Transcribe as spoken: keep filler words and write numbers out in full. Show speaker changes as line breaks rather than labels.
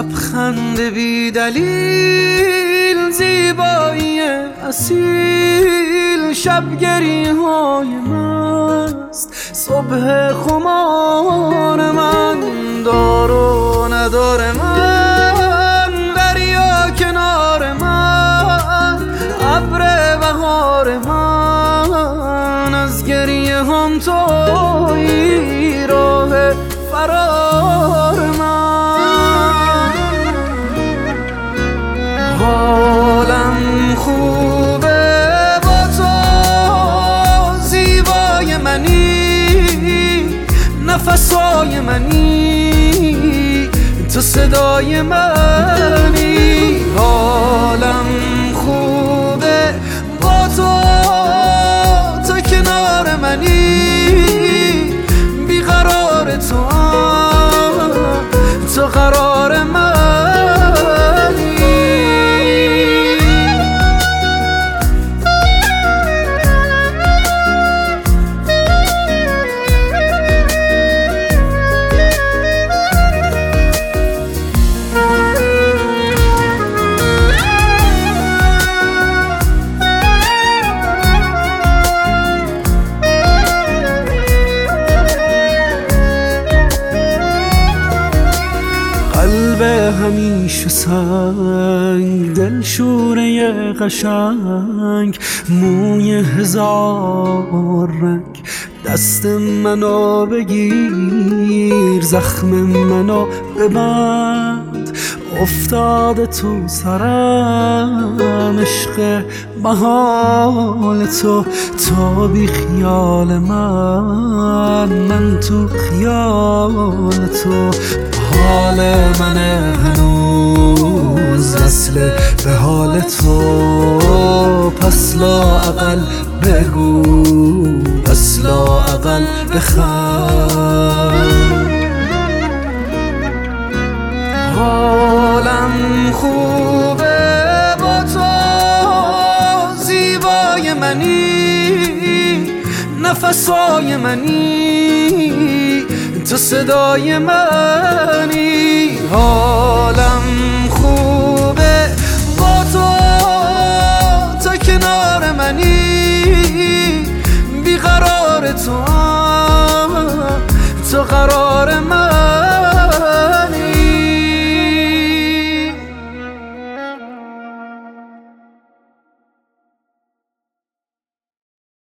لبخند بی دلیل، زیبایی اصیل، شبگری های مست، صبح خمار من، دار و ندار من، دریا کنار من، ابر بهار من، از گریه هم تویی راه فرار من. حالم خوبه با تو، زیبای منی، نفسای منی، تو صدای منی. حالم خوبه با تو، تو کنار منی، بیقرار تو هم، تو قرار منی. قلب همیشه سنگ، دل شوره قشنگ، موی هزار رنگ، دست منو بگیر، زخم منو ببند، افتاده تو سرم عشق محال تو، تو بی خیال من، من تو خیال تو. حال من هنوز وصل به حال تو، پس لااقل بگو، پس لااقل بخند. حالم خوبه با تو، زیبای منی، نفسای منی، تو صدای منی. حالم خوبه با تو، تو کنار منی،